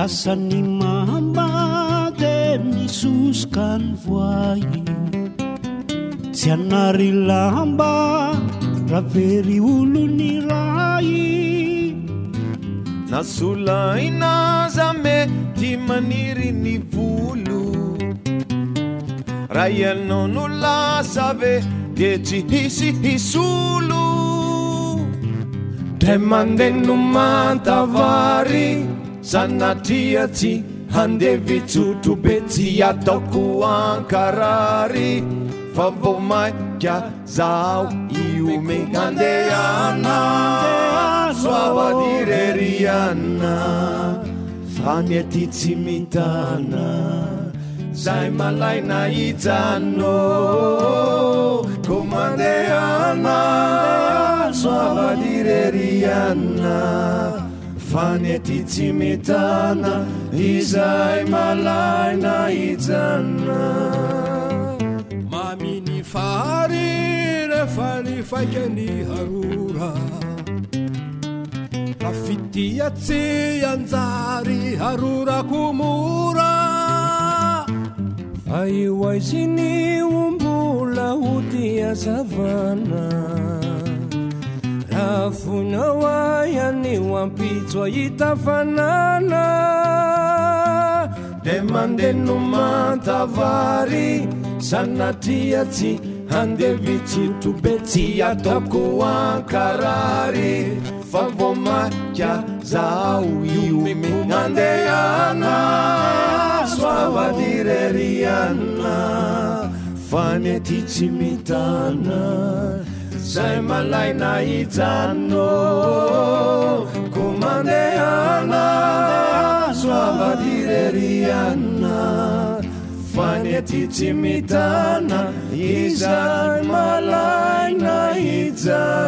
lasany mamba de misosoka ny voay tsy anary lamba raha very olony ray nasolaina zame ty maniry ny volo raha ianao no lasa ve de tsy hisy hisolo de mandeno mantavary sanatria tsy handevitsotro be tsy ataoko ankarary fa vo maika zao io megnandehana soavadireriana fany aty tsy mitana zay malaina ijano komandehana soavadireriana fany aty tsy mitana izay malaina ijana maminy fary rehefa ny faikany harora rafitya tsy anjary harorako mora fa io aiziny ombola hody azavana rafonao ayanio ampitso ahitafanana de mandeno mantavary sanatria tsy handevitsotro be tsy ataoko ankarary fa vo maika zao io megnandehana soavadireriana fany aty tsy mitana zay malaina ijano komandehana soavadireriana fany aty tsy mitana izay malaina ijano